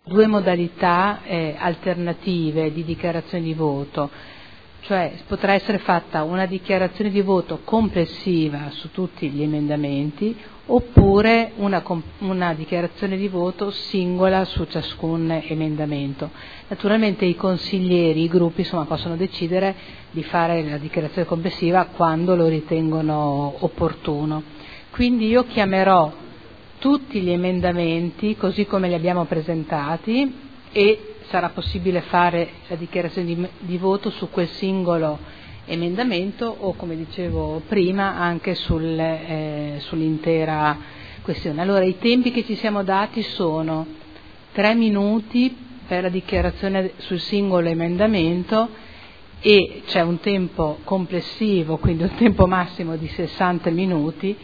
due modalità alternative di dichiarazione di voto, cioè potrà essere fatta una dichiarazione di voto complessiva su tutti gli emendamenti oppure una dichiarazione di voto singola su ciascun emendamento. Naturalmente i consiglieri, i gruppi possono decidere di fare la dichiarazione complessiva quando lo ritengono opportuno. Quindi io chiamerò tutti gli emendamenti così come li abbiamo presentati e sarà possibile fare la dichiarazione di voto su quel singolo emendamento o, come dicevo prima, anche sull'intera questione. Allora, i tempi che ci siamo dati sono 3 minuti per la dichiarazione sul singolo emendamento e c'è un tempo complessivo, quindi un tempo massimo di 60 minuti,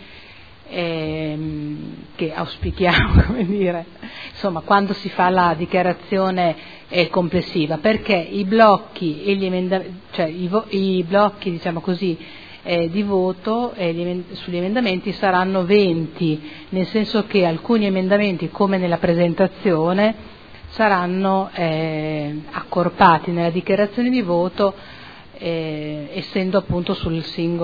che auspichiamo, quando si fa la dichiarazione complessiva, perché i blocchi e gli i blocchi di voto sugli emendamenti saranno 20, nel senso che alcuni emendamenti, come nella presentazione, saranno accorpati nella dichiarazione di voto, essendo appunto su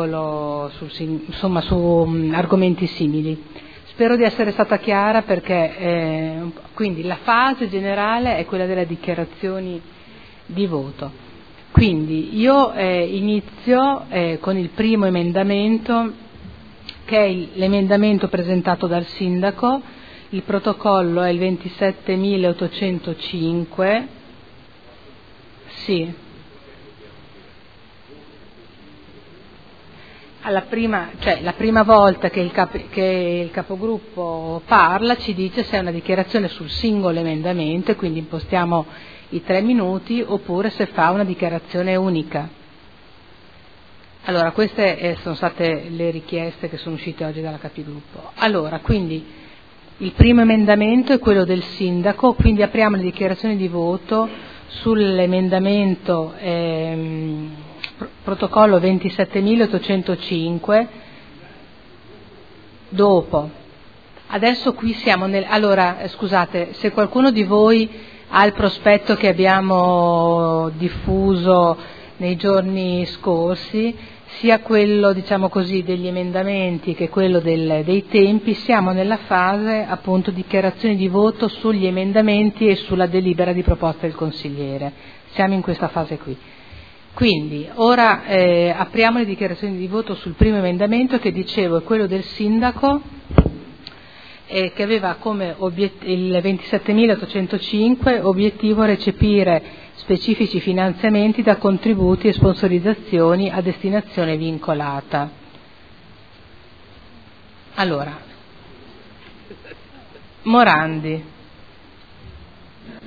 argomenti simili. Spero di essere stata chiara, perché quindi la fase generale è quella delle dichiarazioni di voto. Quindi io inizio con il primo emendamento, che è l'emendamento presentato dal sindaco. Il protocollo è il 27.805. Sì. La prima volta che il capogruppo parla ci dice se è una dichiarazione sul singolo emendamento, e quindi impostiamo i 3 minuti, oppure se fa una dichiarazione unica. Allora, queste sono state le richieste che sono uscite oggi dalla capigruppo. Allora, quindi il primo emendamento è quello del sindaco, quindi apriamo le dichiarazioni di voto sull'emendamento protocollo 27.805. Dopo, adesso qui siamo allora, scusate, se qualcuno di voi ha il prospetto che abbiamo diffuso nei giorni scorsi, sia quello degli emendamenti che quello dei tempi, siamo nella fase appunto dichiarazioni di voto sugli emendamenti e sulla delibera di proposta del consigliere. Siamo in questa fase qui. Quindi ora apriamo le dichiarazioni di voto sul primo emendamento, che dicevo è quello del sindaco, che aveva come il 27.805 obiettivo recepire specifici finanziamenti da contributi e sponsorizzazioni a destinazione vincolata. Allora, Morandi.